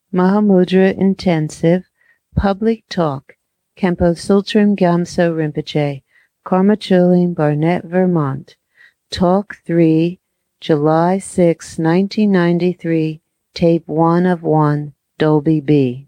Mahamudra Intensive, Public Talk, Kempo Sultrim Gyamso Rinpoche, Karmachulim, Barnett, Vermont. Talk 3, July 6, 1993, Tape 1 of 1, Dolby B.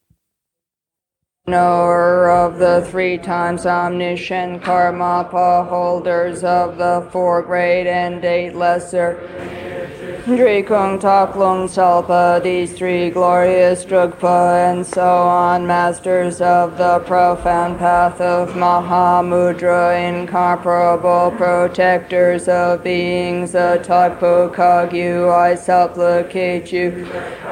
Knower of the 3 times omniscient Karmapa, holders of the 4 great and 8 lesser. Drikung Taklung Salpa, these 3 glorious Drugpa, and so on, masters of the profound path of Mahamudra, incomparable protectors of beings, Atakpo Kagyu, I supplicate you.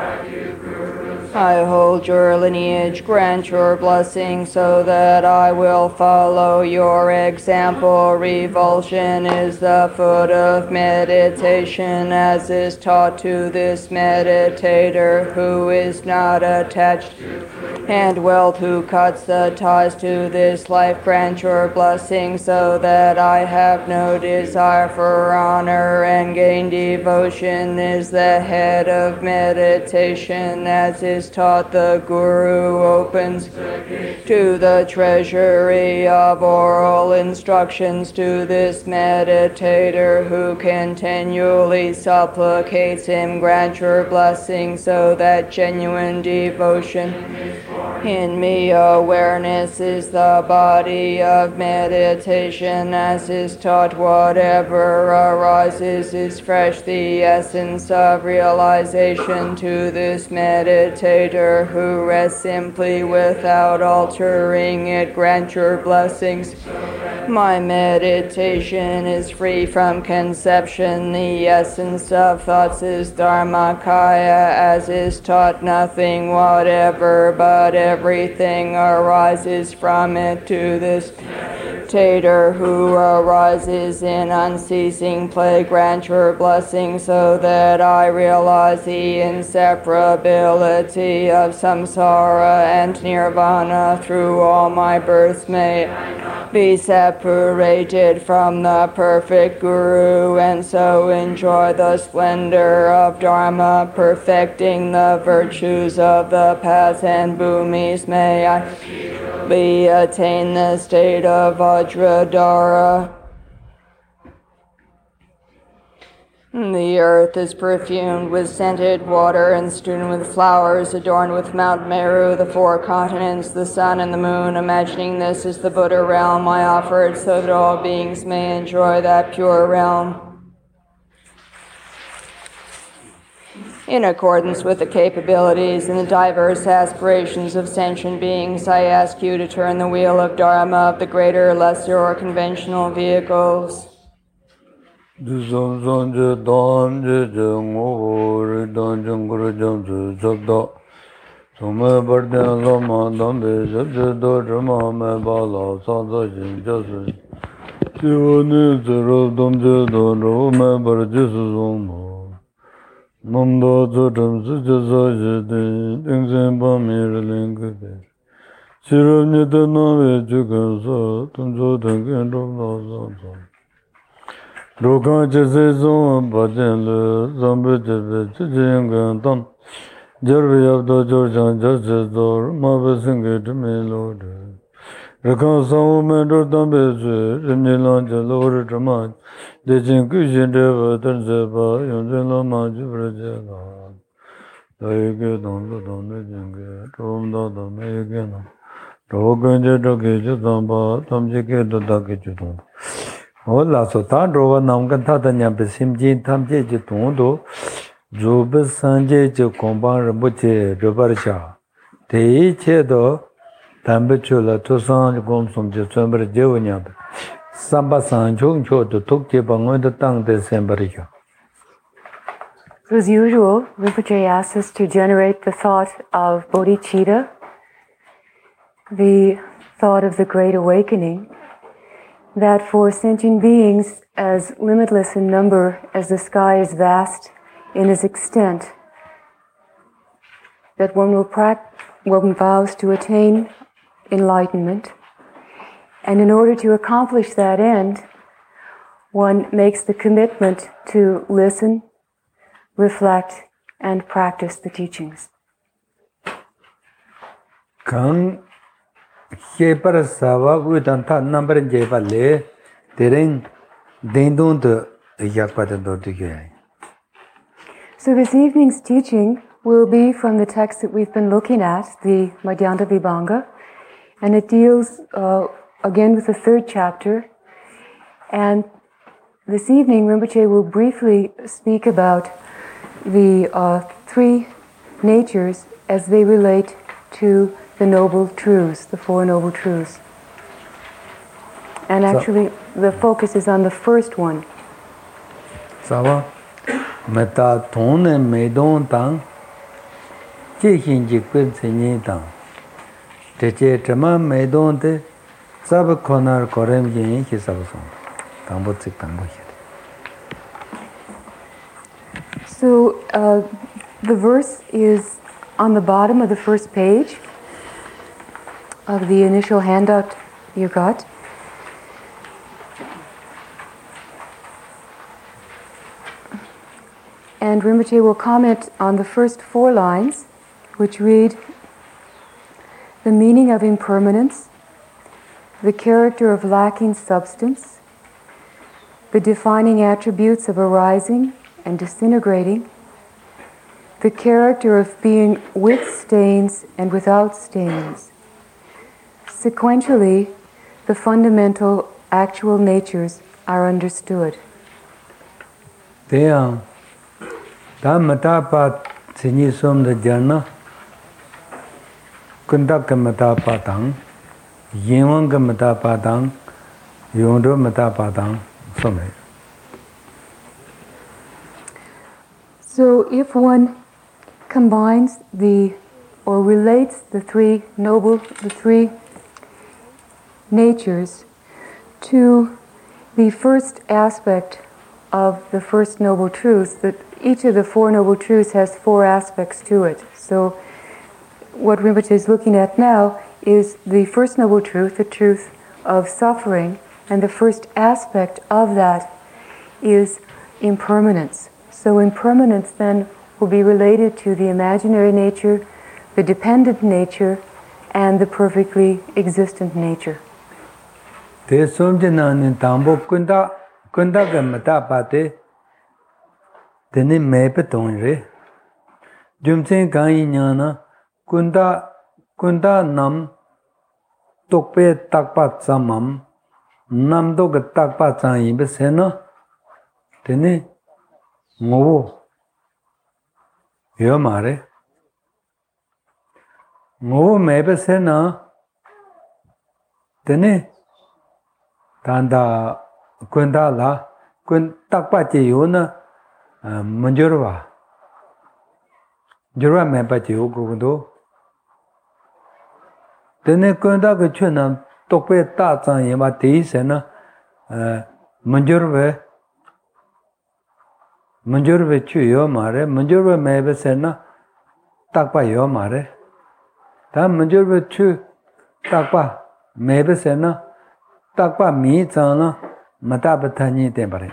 I hold your lineage, grant your blessing so that I will follow your example. Revulsion is the foot of meditation, as is taught to this meditator who is not attached, and wealth who cuts the ties to this life. Grant your blessing so that I have no desire for honor and gain. Devotion is the head of meditation, as is taught. The Guru opens to the treasury of oral instructions to this meditator who continually supplicates him. Grant your blessing so that genuine devotion in me. Awareness is the body of meditation, as is taught. Whatever arises is fresh, the essence of realization to this meditator who rests simply without altering it. Grant your blessings. My meditation is free from conception. The essence of thoughts is Dharmakaya, as is taught. Nothing whatever but everything arises from it to this meditator who arises in unceasing play. Grant your blessing so that I realize the inseparability of samsara and nirvana through all my births. May I be separated from the perfect Guru, and so enjoy the splendor of Dharma, perfecting the virtues of the paths and bhumis. May I attain the state of Vajradhara. The earth is perfumed with scented water and strewn with flowers, adorned with Mount Meru, the 4 continents, the sun and the moon. Imagining this is the Buddha realm, I offer it so that all beings may enjoy that pure realm. In accordance with the capabilities and the diverse aspirations of sentient beings, I ask you to turn the wheel of Dharma of the greater, lesser, or conventional vehicles. Hola, so tan rova namgan tata nyampe simjin tamje je tondo zobe sanje je komban rambuche robarsha te che do tambe chola to san gom som je sombre je nyampe samba san chung cho to tok je bangon de tang de sembarisha. As usual, Rinpoche asks us to generate the thought of bodhicitta, the thought of the Great Awakening, that for sentient beings, as limitless in number as the sky is vast in its extent, that one vows to attain enlightenment, and in order to accomplish that end, one makes the commitment to listen, reflect, and practice the teachings. Kang Shepar Sava Udanta number in Jepale, Tering Dindun to Yakpata. So this evening's teaching will be from the text that we've been looking at, the Madhyanta Vibhanga, and it deals again with the third chapter. And this evening, Rinpoche will briefly speak about the three natures as they relate to the Noble Truths, the Four Noble Truths. And actually, the focus is on the first one. Sava Meta Tone Medon Tang Jihin Jikwib Sini Tang Teche Tama Medon Te Sab Konar Korem Yin Hisabason Tambo Tsik Tambo Hit. So the verse is on the bottom of the first page of the initial handout you got. And Rinpoche will comment on the first 4 lines, which read, the meaning of impermanence, the character of lacking substance, the defining attributes of arising and disintegrating, the character of being with stains and without stains. Sequentially, the fundamental actual natures are understood. Da Matapa Sini Som the Jana Kundaka Matapa Tang Yewanga Matapa Tang Yondo Matapa Tang Some. So if one combines or relates the three natures to the first aspect of the first noble truth, that each of the 4 noble truths has 4 aspects to it. So what Rinpoche is looking at now is the first noble truth, the truth of suffering, and the first aspect of that is impermanence. So impermanence then will be related to the imaginary nature, the dependent nature, and the perfectly existent nature. Te somjana ni tambo kunda ga matapate tene mepe tongre. Jumsen kai nyana kunda nam tokpe takpa samam nam dog takpa tsang besena tene ngowo yo mare ngowo mepe sena tene tanda kunda la kun takpa che yo na manjurwa jurwa mepa che yo gugundo tene kunda ga chuna tokpe ta tsang yema te sena manjurwe chu yo mare manjurwe mepe sena takpa yo mare ta manjurwe chu takpa mepe sena takpa mi tsana matabatani tembare.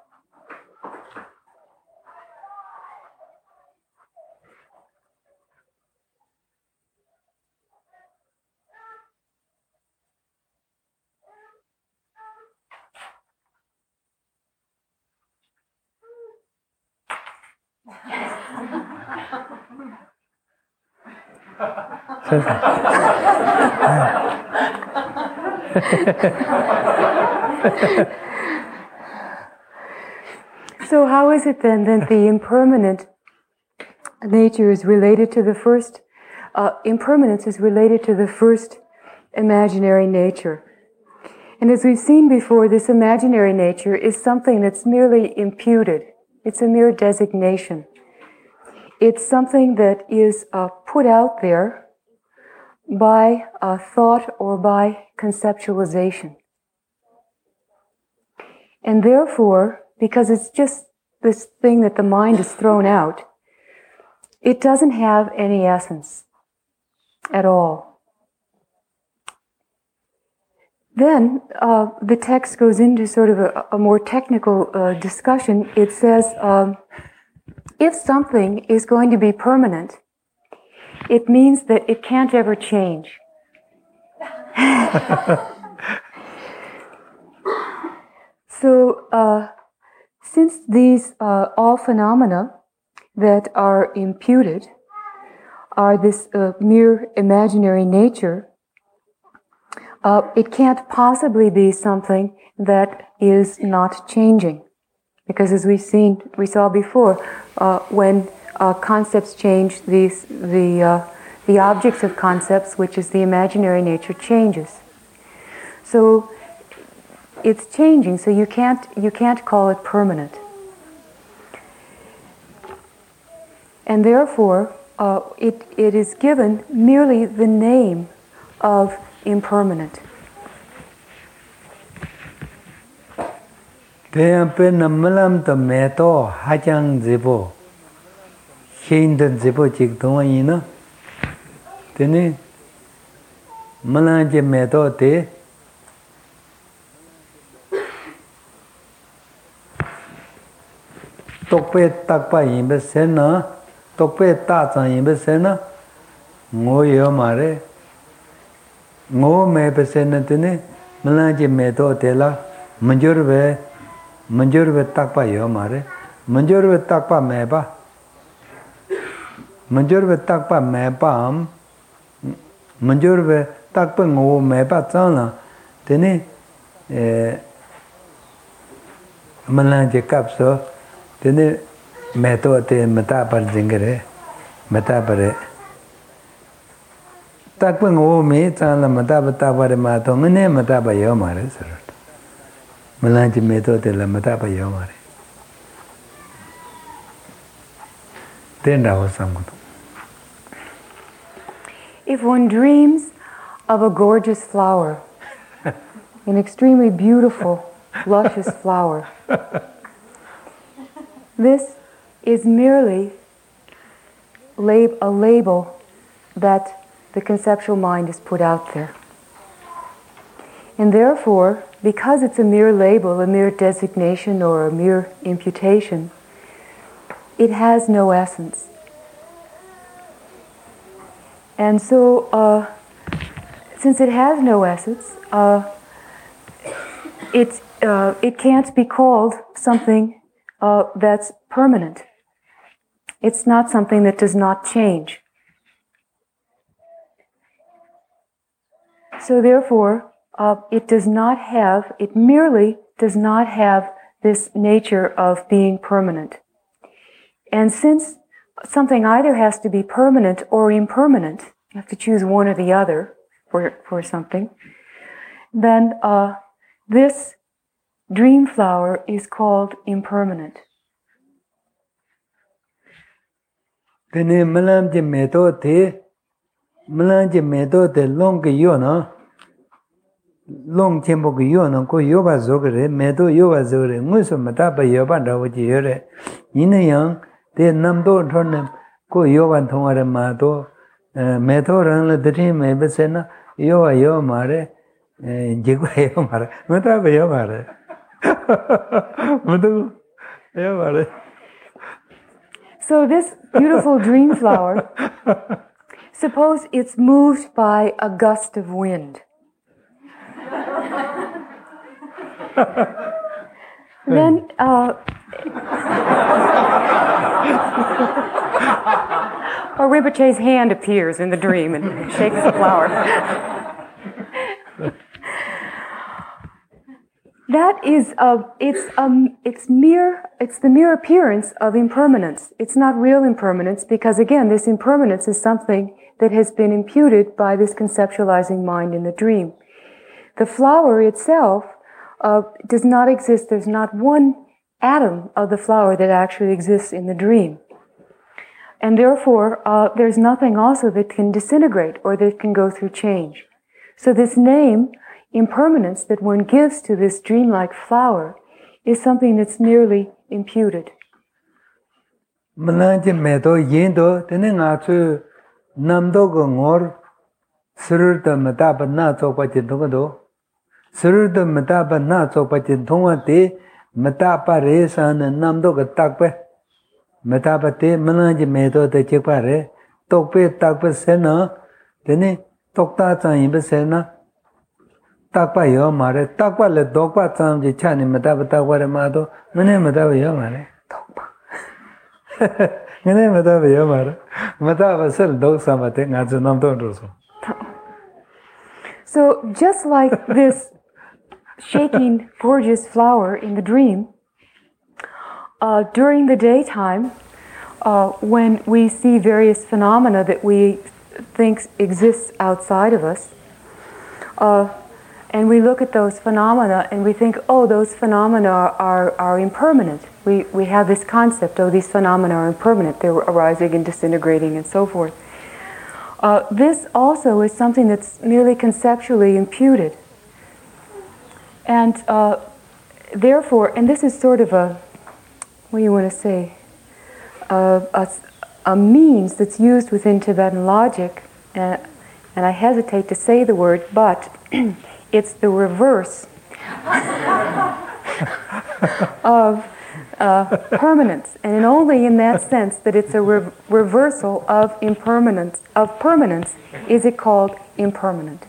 So how is it then that the impermanent nature is related to the first, impermanence is related to the first imaginary nature? And as we've seen before, this imaginary nature is something that's merely imputed. It's a mere designation. It's something that is put out there by thought or by conceptualization. And therefore, because it's just this thing that the mind has thrown out, it doesn't have any essence at all. Then the text goes into sort of a more technical discussion. It says, if something is going to be permanent, it means that it can't ever change. So, since these all phenomena that are imputed are this mere imaginary nature, it can't possibly be something that is not changing. Because as we saw before, when concepts change, the objects of concepts, which is the imaginary nature, changes. So it's changing, so you can't call it permanent. And therefore, it is given merely the name of impermanent. Malam to meto hajang zibo. Hindan zibo chik doina. Tene Malanje meto te Tokpe takpa imbe sena, Tokpe taza imbe sena, Ngo yo mare, Ngo mebe sena tene, Malanje meto te la, Manjurve takpa yo mare, Manjurve takpa meba, Manjurve takpa meba, Manjurve takpa ngo meba zana, tene, Malanje kapso, tene meto te mata par jingare mata pare takpa ngo me chala mata pare ma to ngene mata ba yo mare sir malanji meto te la mata ba yo mare tenda ho samgutu. If one dreams of a gorgeous flower, an extremely beautiful, luscious flower, this is merely a label that the conceptual mind has put out there. And therefore, because it's a mere label, a mere designation, or a mere imputation, it has no essence. And so, since it has no essence, it can't be called something that's permanent. It's not something that does not change. So therefore, it merely does not have this nature of being permanent. And since something either has to be permanent or impermanent, you have to choose one or the other for something, then this dream flower is called impermanent. Tene malam je meto te long yo na long chembo yo na ko yo ba zogre meto yo ba zogre nguso mata ba yo ba da wuji yore yin yang te nam do thon ko yo ban thong are ma to meto ran le dri me be se na yo mare je ko yo mare mata ba yo mare mata yo mare. So this beautiful dream flower, suppose it's moved by a gust of wind. Then or Rinpoche's hand appears in the dream and shakes the flower. That is it's the mere appearance of impermanence. It's not real impermanence because again, this impermanence is something that has been imputed by this conceptualizing mind in the dream. The flower itself does not exist. There's not one atom of the flower that actually exists in the dream. And therefore, there's nothing also that can disintegrate or that can go through change. So this name, impermanence, that one gives to this dreamlike flower is something that's merely imputed. Malanje meto yendo tene nga chu namdo go ngor sirurta mata ba na cho pa chin thong do sirurta mata ba na cho pa chin thong te mata pa re san namdo ga tak pe mata ba te malanje meto te chek pa re Tokpe takpa sena, then Tokta Chan Besena, Takpa Yomare, Takpa le Dokpa Chan de Chani Mataba Mado, Mene Mataba Yomare. Mene Mataba Yomare, Mataba Sel Doksamating as a number. So just like this shaking, gorgeous flower in the dream, during the daytime, when we see various phenomena that we think exists outside of us, and we look at those phenomena and we think, oh, those phenomena are impermanent. We have this concept, oh, these phenomena are impermanent. They're arising and disintegrating and so forth. This also is something that's merely conceptually imputed. And therefore, and this is sort of a, what do you want to say, a means that's used within Tibetan logic, and I hesitate to say the word, but it's the reverse of permanence, and only in that sense that it's a reversal of impermanence, of permanence, is it called impermanent.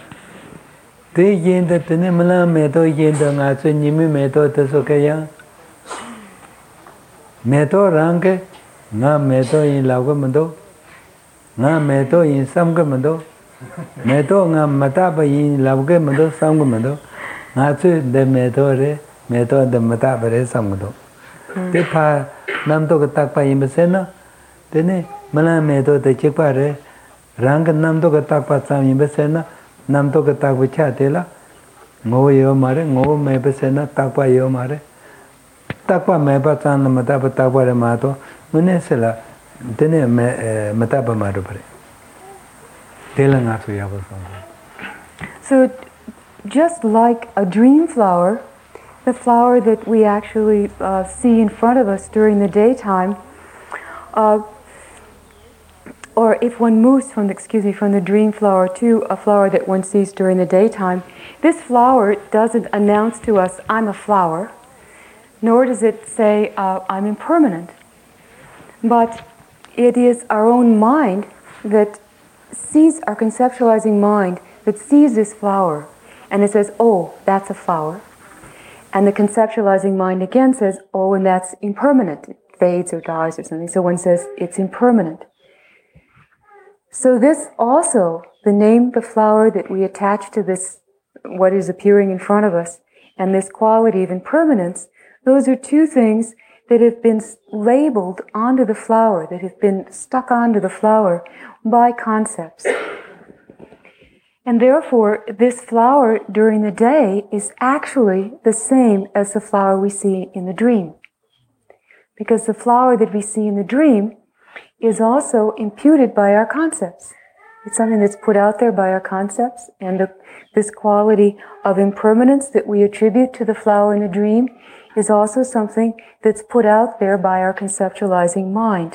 Meto range, na meto in lagamado, na meto in samgamado, meto nga mataba in lagamado, samgamado, natsu de metore, meto de matabare samgado. Te pa namto katakpa in besena, tene mala meto de chipare, rang namto katakpa sam in besena, namto katakpa chatela, ngo yo mare, ngo me besena, takpa yo mare. Takpa meba chan mataba takpa mato, munesela, tene mataba madupare. So, just like a dream flower, the flower that we actually see in front of us during the daytime, or if one moves from the dream flower to a flower that one sees during the daytime, this flower doesn't announce to us, I'm a flower, nor does it say, I'm impermanent. But it is our own mind that sees, our conceptualizing mind, that sees this flower, and it says, oh, that's a flower. And the conceptualizing mind again says, oh, and that's impermanent. It fades or dies or something. So one says, it's impermanent. So this also, the name, the flower that we attach to this, what is appearing in front of us, and this quality of impermanence, those are two things that have been labeled onto the flower, that have been stuck onto the flower by concepts. And therefore, this flower during the day is actually the same as the flower we see in the dream. Because the flower that we see in the dream is also imputed by our concepts. It's something that's put out there by our concepts, and this quality of impermanence that we attribute to the flower in the dream is also something that's put out there by our conceptualizing mind.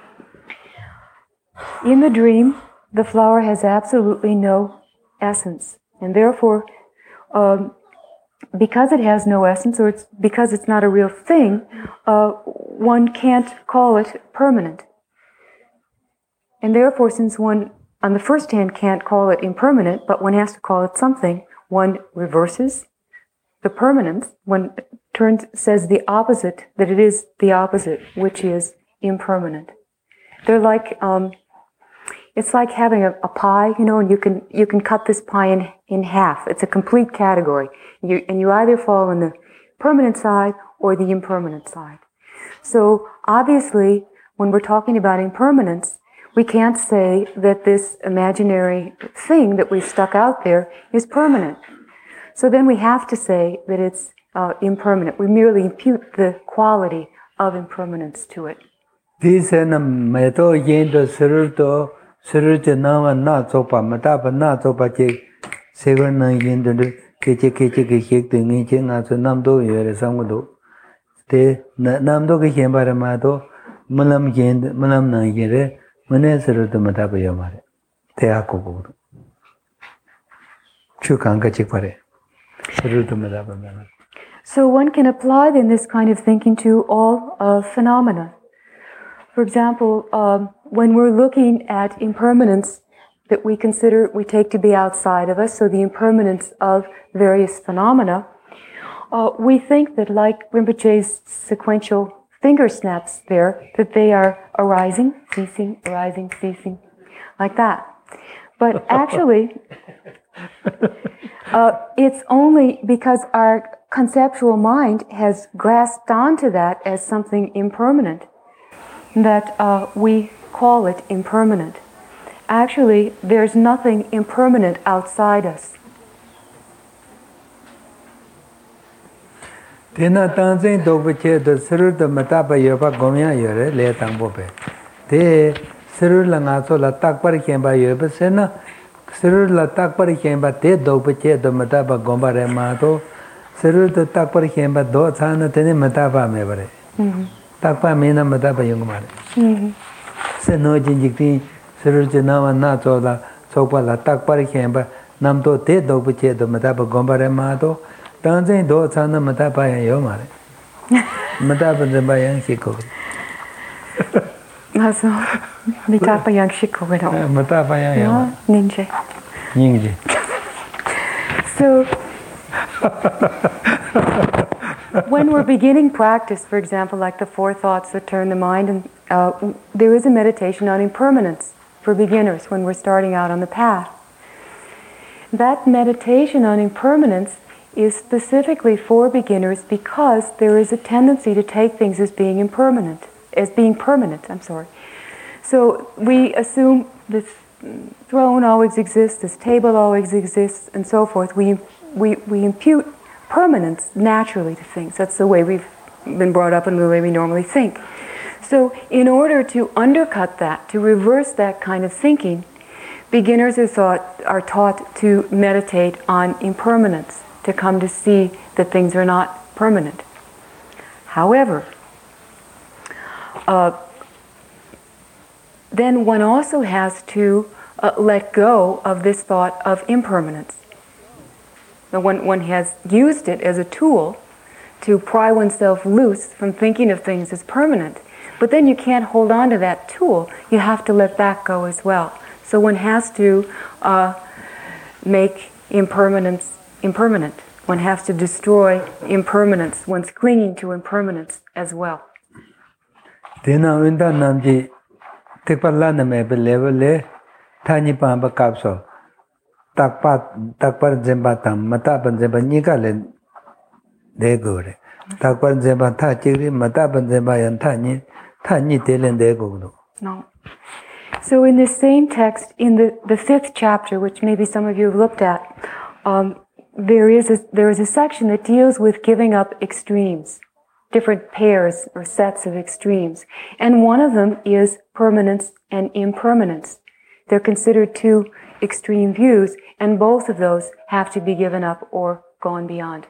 In the dream, the flower has absolutely no essence, and therefore, because it has no essence, or because it's not a real thing, one can't call it permanent. And therefore, since one, on the first hand, can't call it impermanent, but one has to call it something, one reverses the permanence, one says the opposite, that it is the opposite, which is impermanent. They're like, it's like having a pie, and you can cut this pie in half. It's a complete category. And you either fall on the permanent side or the impermanent side. So obviously, when we're talking about impermanence, we can't say that this imaginary thing that we've stuck out there is permanent. So then we have to say that it's impermanent. We merely impute the quality of impermanence to it. This is meto yendo Sirute nama na sopa matapa na sopa che seven na yendo keche kek to me ching as a namdo yere samado. Te namdo ke hembara mato malam yend malam na yere mane sirute matapa yamare. Te ako chukanga chikpare. Sirute matapa mana. So one can apply then this kind of thinking to all phenomena. For example, when we're looking at impermanence that we take to be outside of us, so the impermanence of various phenomena, we think that, like Rinpoche's sequential finger snaps there, that they are arising, ceasing, like that. But actually, it's only because our conceptual mind has grasped onto that as something impermanent that we call it impermanent. Actually, there's nothing impermanent outside us. Tena tanzing dobuche the sirur the mataba yoba gomya yore le tangbope. Te sirur la ngaso la takpar kemba yoba sena sirur la takpar kemba te dobuche the mataba gomba re mato sirur the takpar kemba do chana tene mataba me bare. Takpa mena mataba yungmare. Se no jinjikti sirur jinawa na chola sopa la takpar kemba namto te dobuche the mataba gomba re mato Tanzing do chana matapaya yomare. Matapayang shiko. Also, matapayang shiko. Matapayang yomare. Ninja. Ninja. So, when we're beginning practice, for example, like the 4 thoughts that turn the mind, and there is a meditation on impermanence for beginners when we're starting out on the path. That meditation on impermanence is specifically for beginners because there is a tendency to take things as being permanent. So we assume this throne always exists, this table always exists, and so forth. We impute permanence naturally to things. That's the way we've been brought up and the way we normally think. So in order to undercut that, to reverse that kind of thinking, beginners are taught to meditate on impermanence, to come to see that things are not permanent. However, then one also has to let go of this thought of impermanence. One has used it as a tool to pry oneself loose from thinking of things as permanent. But then you can't hold on to that tool. You have to let that go as well. So one has to make impermanence impermanent. One has to destroy impermanence. One's clinging to impermanence as well. Tena winda namji tekpala na me level le thani pa ba kapso takpar jemba tam mata ban jemba nika le de gore takpar jemba tha chiri mata ban jemba yan thani de len de go. No. So in this same text, in the 5th chapter, which maybe some of you have looked at, there is a section that deals with giving up extremes, different pairs or sets of extremes. And one of them is permanence and impermanence. They're considered 2 extreme views, and both of those have to be given up or gone beyond.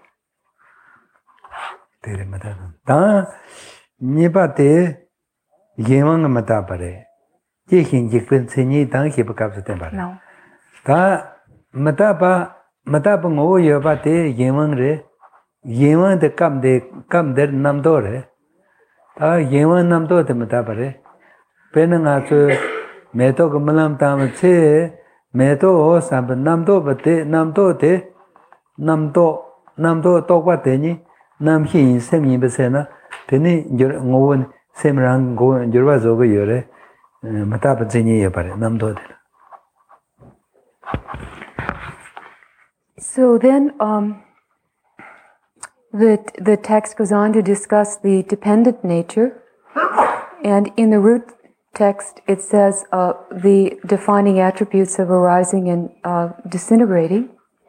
No. Matapa ngo yoba te yewang de kam der namdo re ta yewang namdo te matapa re pena nga chu meto ko malam tam che meto o sab namdo bate namdo te namdo to kwa te ni nam hin sem yin bese na te ni ngo sem rang go jorwa zo go yore matapa jeni yoba re namdo te. So then the text goes on to discuss the dependent nature, and in the root text it says the defining attributes of arising and disintegrating.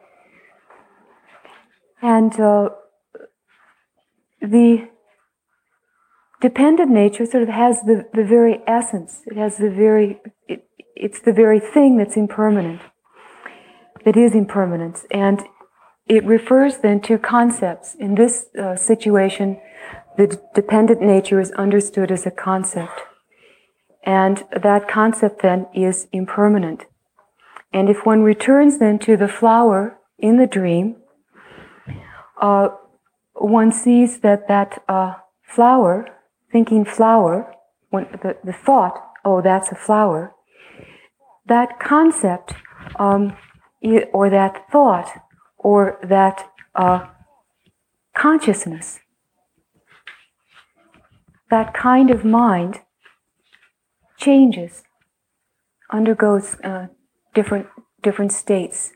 And the dependent nature sort of has the very essence, it's the very thing that's impermanent. That is impermanence, and it refers then to concepts. In this situation, the dependent nature is understood as a concept, and that concept then is impermanent. And if one returns then to the flower in the dream, one sees that flower, thinking flower, the thought oh, that's a flower, that concept or that thought or that consciousness, that kind of mind changes, undergoes different states.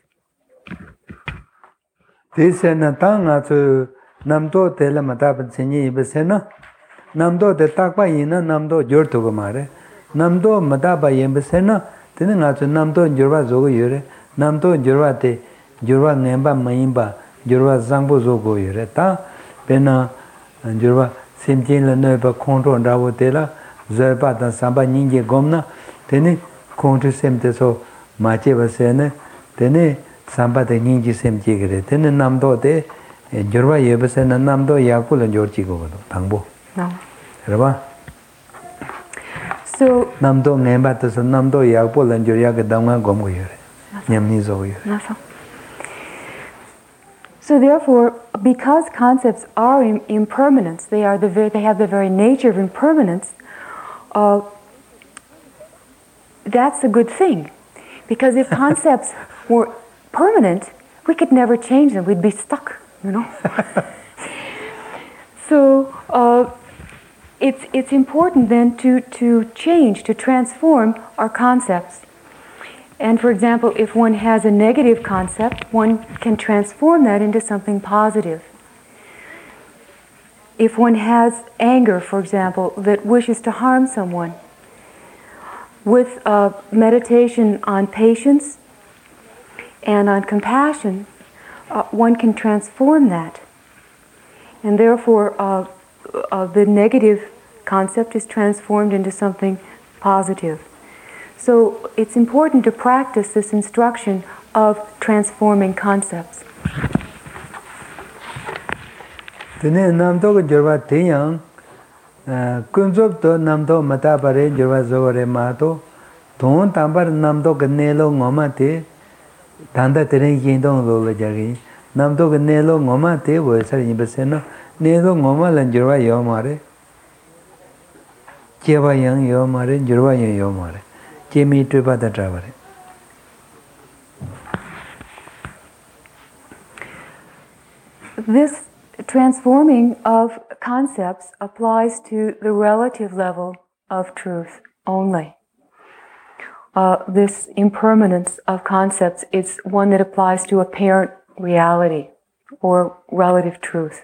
This is na tanga to namdo de la matapan sinyi besena namdo de takpa yina namdo jor to mare namdo mataba yen besena tene nga to namdo jorwa zogo yore namdo jorwa te jorwa ngemba mayimba jorwa zangbo zogo yore ta pena jorwa simjin la no ba kontro ndawo de la zeba da samba nyinge gomna tene kontro semte so mache besene tene samba de nyingi semje gre tene namdo de jorwa yebesena namdo yakul jorchi go tangbo No. raba So namdo ngemba to namdo yakul jorya ga danga gom go yore nyamni zo yore. So therefore, because concepts are impermanence, they have the very nature of impermanence. That's a good thing, because if concepts were permanent, we could never change them. We'd be stuck, you know. So it's important then to change, to transform our concepts. And for example, if one has a negative concept, one can transform that into something positive. If one has anger, for example, that wishes to harm someone, with meditation on patience and on compassion, one can transform that. And therefore, the negative concept is transformed into something positive. So it's important to practice this instruction of transforming concepts. Tene namdo go jorwa teyang kunzob to namdo mata pare jorwa zogore ma to don tambar namdo ga nelo ngoma te danda tere yindong lo la jagi namdo ga nelo ngoma te wo sar yibesena nelo ngoma lan jorwa yo mare cheba yang yo mare jorwa yo mare chemi tuba da travare. This transforming of concepts applies to the relative level of truth only. This impermanence of concepts is one that applies to apparent reality or relative truth.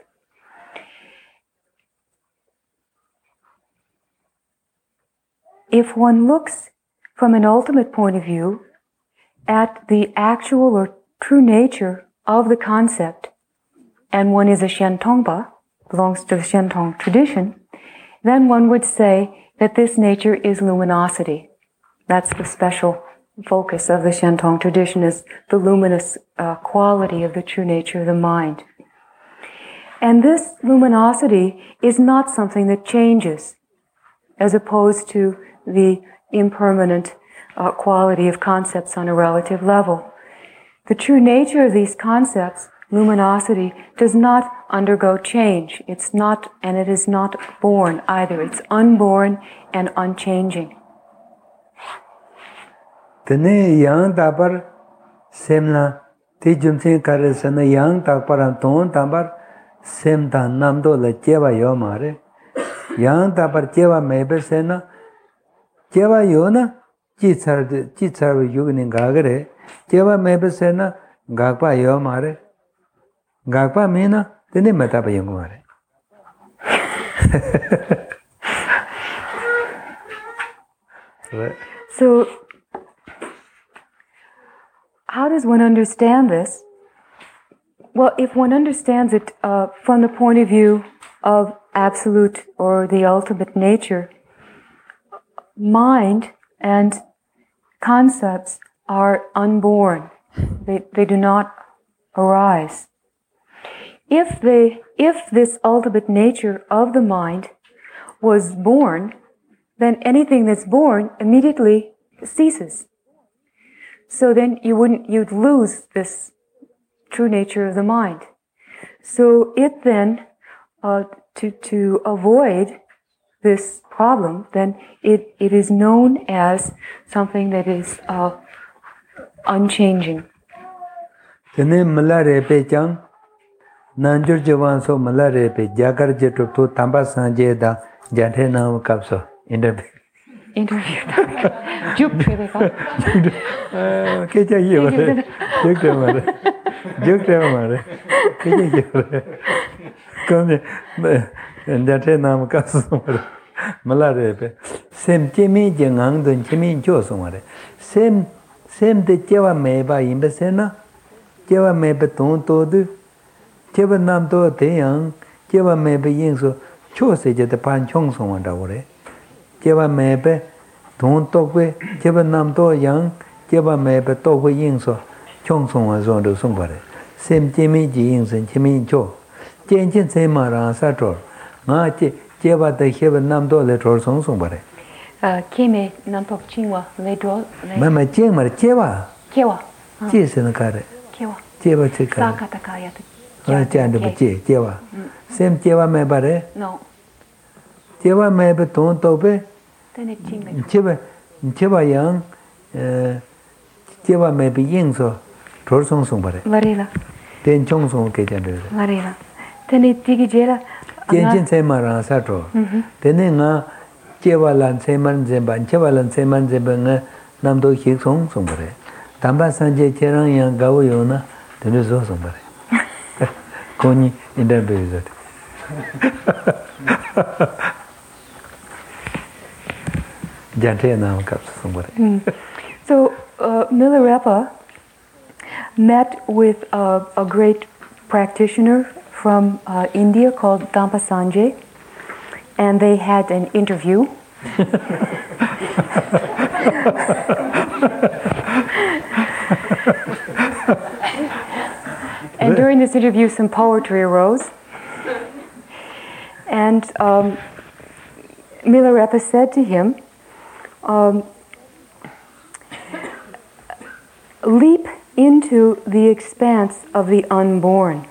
If one looks from an ultimate point of view at the actual or true nature of the concept, and one is a Shentongpa, belongs to the Shentong tradition, then one would say that this nature is luminosity. That's the special focus of the Shentong tradition, is the luminous quality of the true nature of the mind. And this luminosity is not something that changes, as opposed to the impermanent quality of concepts on a relative level. The true nature of these concepts, luminosity, does not undergo change. It's not, and it is not born either. It's unborn and unchanging. Tene yang tapar semla ti jumse karesana yang tapar ton tapar sem ta namdo la cheva yo mare yang tapar cheva mebe sena cheva yo na chi char yugni gagare cheva mebe sena gagpa yo mare gagpa mena tene mata pa yung mare. So how does one understand this? Well, if one understands it from the point of view of absolute or the ultimate nature, mind and concepts are unborn. They do not arise. If this ultimate nature of the mind was born, then anything that's born immediately ceases. So then you'd lose this true nature of the mind. So it then, to avoid this problem, then it is known as something that is unchanging. Tene malare pe chang nanjur jawan so malare pe jagar jetu to tamba sanje da jante nam kapso interview. Juk pega. Ke chahiye mare. Juk mare. Ke chahiye mare. Kone jante nam kapso mare. Malare pe sem chemi jengang don chemi jo so mare. Sem de chewa me ba imbe sena. Chewa me be ton to du. Chewa nam to te yang. Chewa me be yin so cho se je de pan chong so ma da ore. Chewa me be ton to we chewa nam to yang. Chewa me be to we yin so chong so ma so do so ba re. Sem chemi ji yin sen chemi cho. Chen chen se ma ra sa tro. Nga chewa de chewa nam to le tro so ba re. Keme nam tok chingwa le do le. Ma chen ma chewa. Kewa. Che se na ka re. Kewa. Chewa che ka. Sakata kaya tu. Chan de che chewa. Sem chewa me ba re. No. Chewa me be ton to be. Tene chingme. Chewa yang chewa me be yin so tro song ba re. Varela. Ten chong song ke chan de. Varela. Tene tigi jera. Chen se ma ra sa tro. Tene nga chewa lan se man zen ban chewa lan se man zen ban nga nam do hi song ba re. Tamba sanje cherang yang gawo yo na tene so song ba re. Koni interview that. Jante naam kaps somebody. So Milarepa met with a great practitioner from India called Dampa Sanjay, and they had an interview. And during this interview, some poetry arose. And Milarepa said to him, leap into the expanse of the unborn.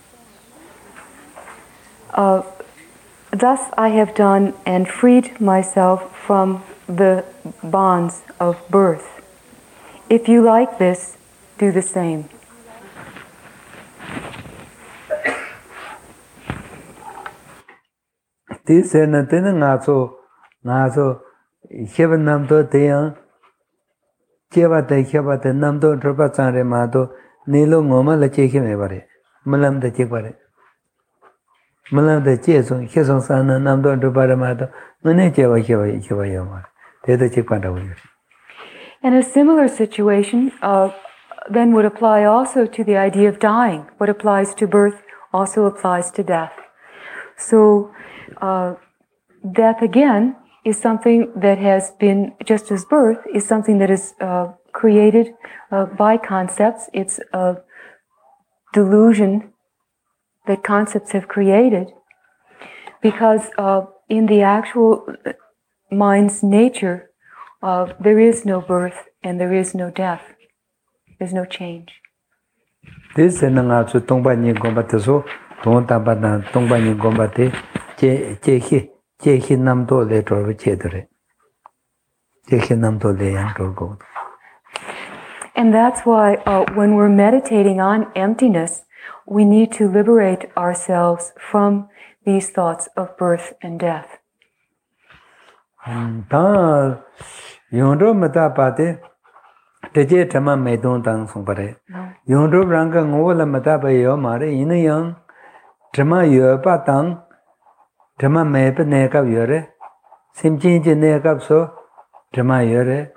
Thus I have done and freed myself from the bonds of birth. If you like this, do the same. This is nothing nga so heaven nam to te cheva te nam to tropa chare ma to nilo ngoma la che me bare malam de che bare malam de che so he so san nam to tropa ma to mane cheva yo ma te de che pa da. And a similar situation then would apply also to the idea of dying. What applies to birth also applies to death. So death again is something that has been, just as birth, is something that is created by concepts. It's a delusion that concepts have created because in the actual mind's nature, there is no birth and there is no death. There's no change. This is nga so tongba ni gomba te so ton ta ba na tongba ni gomba te che hi nam to le tro che dre che hi nam to le yang tro go. And that's why when we're meditating on emptiness, we need to liberate ourselves from these thoughts of birth and death. Ta yondro mata pa te teje thama me don tang song pare yondro ranga ngola mata ba yo mare yin yang thama yo pa tang thama me pe ne ka yo re sim chin chin ne ka so thama yo re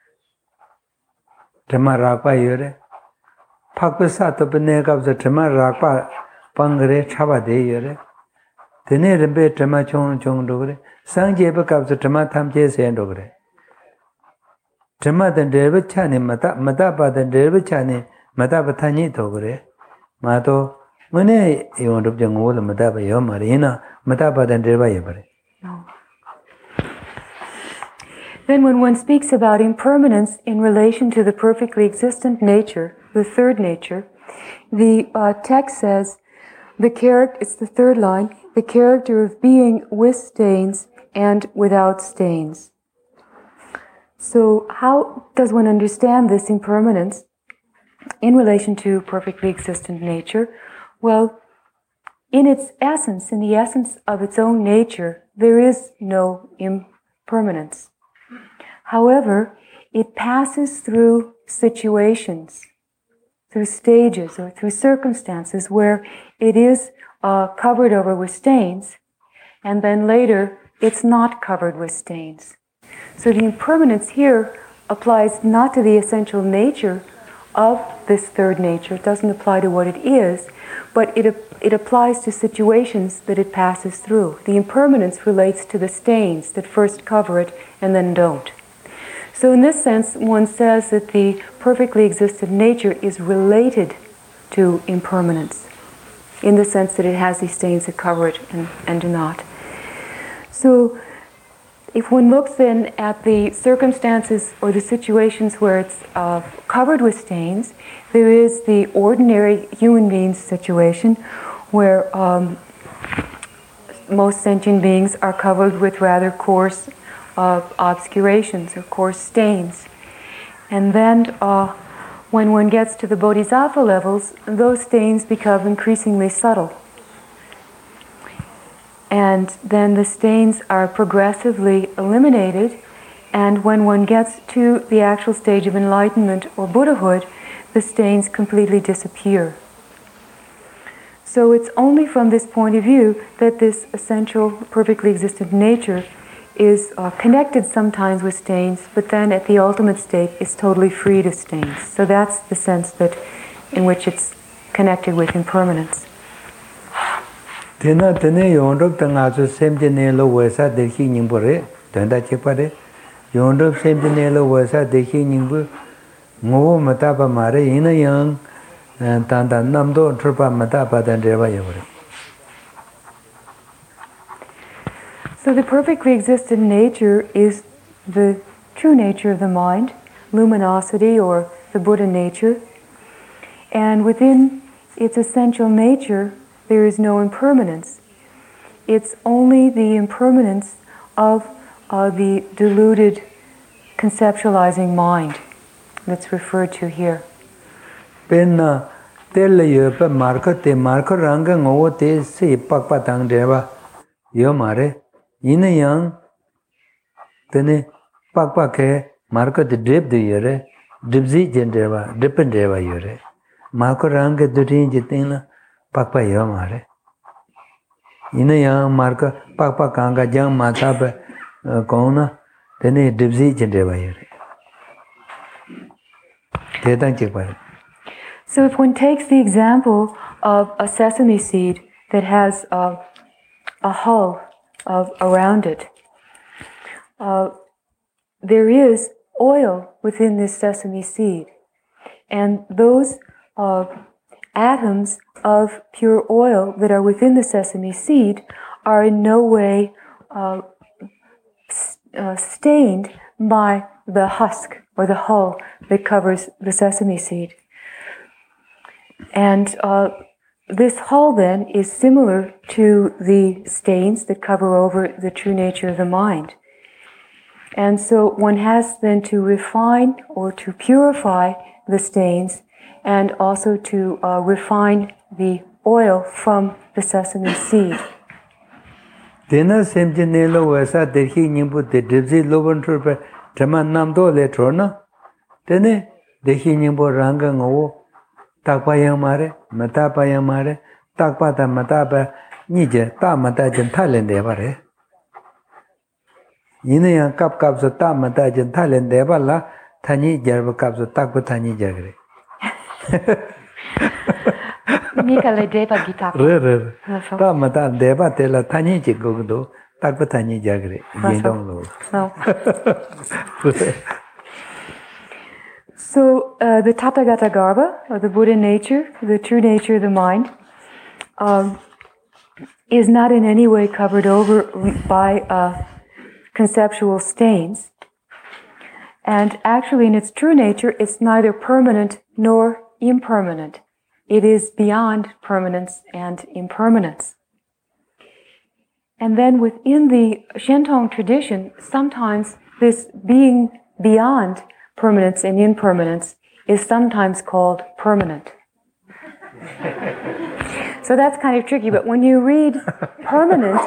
thama ra pa yo re phak pa sa to pe ne ka so thama ra pa pang re chaba de yo re tene rembe thama chong do re sang je pa ka so thama tham je se do re Drama than David Chani Matapa than David Chani Matapa Tani Togre Mato Mune you want to bring all the Matapa Yo Marina Matapa than David. No. Then when one speaks about impermanence in relation to the perfectly existent nature, the third nature, the text says it's the third line, the character of being with stains and without stains. So how does one understand this impermanence in relation to perfectly existent nature? Well, in its essence, in the essence of its own nature, there is no impermanence. However, it passes through situations, through stages, or through circumstances where it is covered over with stains, and then later it's not covered with stains. So the impermanence here applies not to the essential nature of this third nature. It doesn't apply to what it is, but it applies to situations that it passes through. The impermanence relates to the stains that first cover it and then don't. So in this sense, one says that the perfectly existent nature is related to impermanence, in the sense that it has these stains that cover it and do not. So if one looks then at the circumstances or the situations where it's covered with stains, there is the ordinary human being situation where most sentient beings are covered with rather coarse obscurations or coarse stains. And then when one gets to the bodhisattva levels, those stains become increasingly subtle. And then the stains are progressively eliminated, and when one gets to the actual stage of enlightenment or Buddhahood, the stains completely disappear. So it's only from this point of view that this essential, perfectly existent nature is connected sometimes with stains, but then at the ultimate state is totally freed of stains. So that's the sense that in which it's connected with impermanence. Tena yondrop tanga so semjene lo wesa dekhi ningbore tenda chepare yondrop semjene lo wesa dekhi ningbu ngo mata pa mare ina yang tanda namdo trupa mata pa dan reba yore. So the perfectly existent nature is the true nature of the mind, luminosity or the Buddha nature, and within its essential nature there is no impermanence. It's only the impermanence of the deluded conceptualizing mind that's referred to here. Penna telle yo pa marka te marka ranga ngo te se pakpa tang deba yo mare ina yang tene pakpa ke marka de drip de yore dripzi jendeba depend deba yore marka ranga dutin jitin pakpa yo mare ina yang marka pakpa kanga jang mata pa kona tene dripzi jendeba yore te tang chepare. So if one takes the example of a sesame seed that has a hull around it, there is oil within this sesame seed. And those atoms of pure oil that are within the sesame seed are in no way stained by the husk or the hull that covers the sesame seed. And this hull then is similar to the stains that cover over the true nature of the mind. And so one has then to refine or to purify the stains and also to refine the oil from the sesame seed. Tena semjene lo wesa dekhi nyingbu te dripzi loban trupa drama namdo le trona tene dekhi nyingbu ranga ngo takpa yang mare mata pa yang mare takpa ta mata pa nije ta mata jen thalen de bare ine yang kap so ta mata jen thalen de ba la thani jar kap so takpa thani jagre Mika le deba gitak re ta mata de ba te la thani ji go do takpa thani jagre yendong lo So the Tathagata Garbha, or the Buddha nature, the true nature of the mind, is not in any way covered over by conceptual stains. And actually in its true nature, it's neither permanent nor impermanent. It is beyond permanence and impermanence. And then within the Shentong tradition, sometimes this being beyond permanence and impermanence is sometimes called permanent. So that's kind of tricky, but when you read permanent,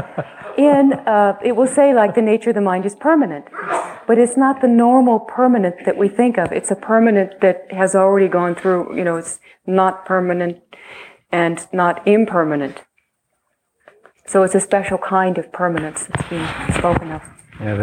it will say like the nature of the mind is permanent. But it's not the normal permanent that we think of. It's a permanent that has already gone through, it's not permanent and not impermanent. So it's a special kind of permanence that's being spoken of.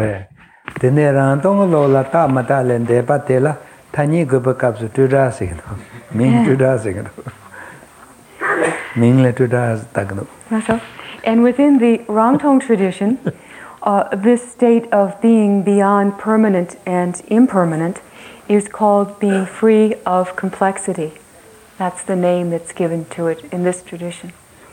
And within the Rangtong tradition, this state of being beyond permanent and impermanent is called being free of complexity. That's the name that's given to it in this tradition.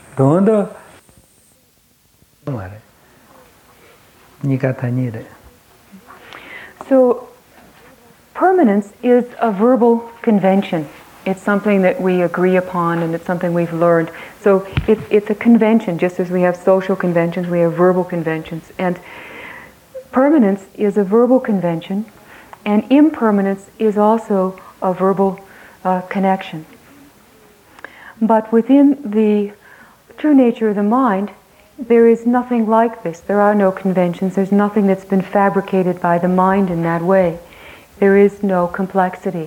So, permanence is a verbal convention. It's something that we agree upon and it's something we've learned. So it's a convention, just as we have social conventions, we have verbal conventions. And permanence is a verbal convention, and impermanence is also a verbal connection. But within the true nature of the mind, there is nothing like this. There are no conventions. There's nothing that's been fabricated by the mind in that way. There is no complexity.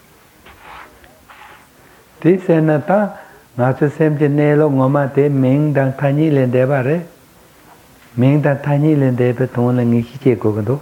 This is not the same genelo ngoma te ming dang tani lende bare ming dang tani lende pe ton ngi chi ko do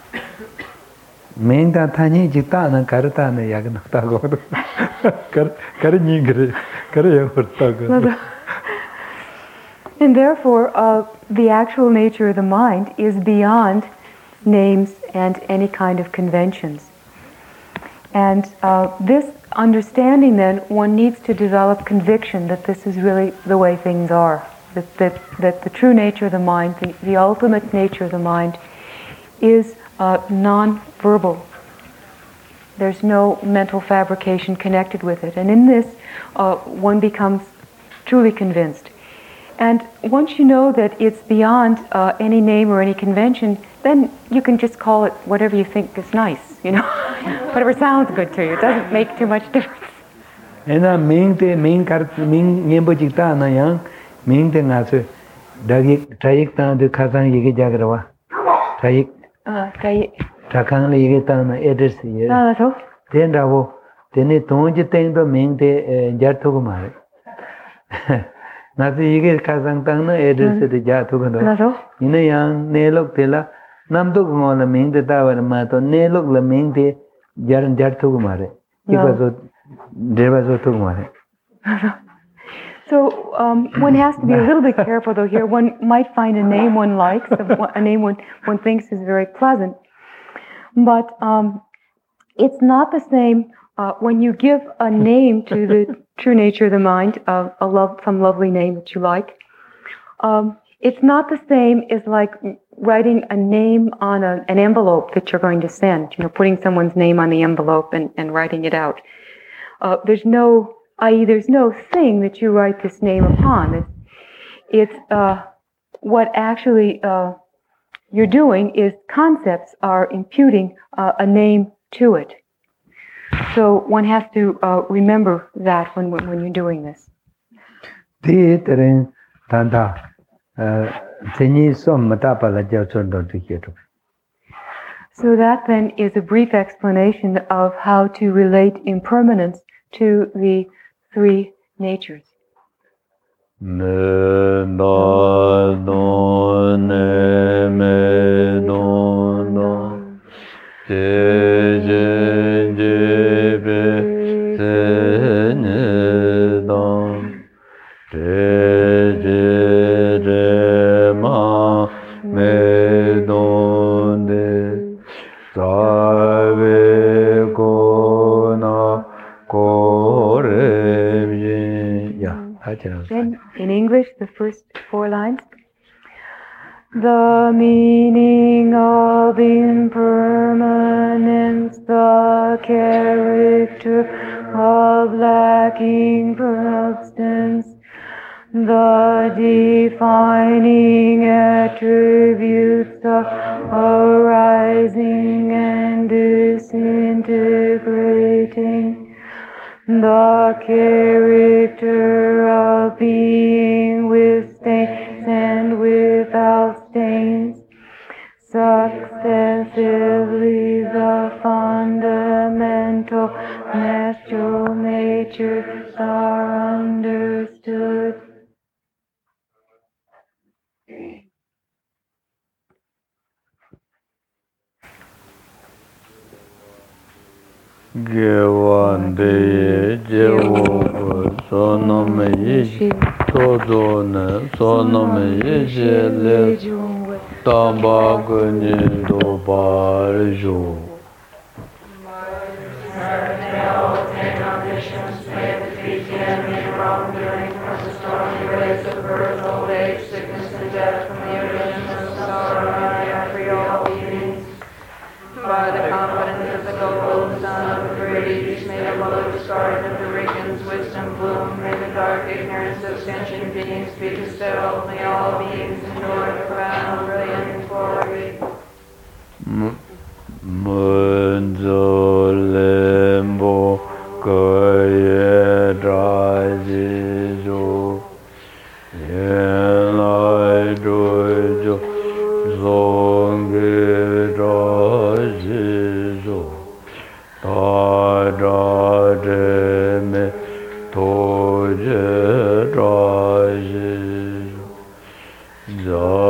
ming dang tani jita na karta na yag na ta go do kar ni gre kar ya horta go. And therefore the actual nature of the mind is beyond names and any kind of conventions. And this understanding, then, one needs to develop conviction that this is really the way things are. That the true nature of the mind, the ultimate nature of the mind, is non-verbal. There's no mental fabrication connected with it. And in this, one becomes truly convinced. And once you know that it's beyond any name or any convention, then you can just call it whatever you think is nice, whatever sounds good to you. It doesn't make too much difference. And ming nyembo jikta na yang ming te nga so dagik trayik ta de khasang yige jagrawa trayik takang le yige ta na address ye so then ravo tene tonji teng do ming te jartho ko mare na te yige khasang tang na address de jartho ko do ine yang ne lok tela nam to ko la ming te ta war ma to ne lok la ming te jartho ko mare So one has to be a little bit careful, though. Here, one might find a name one likes, a name one thinks is very pleasant, but it's not the same when you give a name to the true nature of the mind, some lovely name that you like. It's not the same as like writing a name on an envelope that you're going to send. Putting someone's name on the envelope and writing it out. There's no thing that you write this name upon. It's what actually you're doing is concepts are imputing a name to it. So one has to remember that when you're doing this. So that then is a brief explanation of how to relate impermanence to the three natures. Then, in English, the first 4 lines. The meaning of impermanence, the character of lacking substance, The defining attributes of arising and disintegrating, the character of being with stains and without stains, successively the fundamental natural natures are understood. Gewande jewo sonome yishi todone sonome yishi le tamba gunyi do barjo. By the confidence of the golden sun of the Pleiades, may the lotus garden of the Riggins wisdom bloom, may the dark ignorance of sentient beings be dispelled, may all beings enjoy the profound brilliant glory. Munzolembo kaya drajijo yenai dojo zonge drajijo tadademe toje drajijo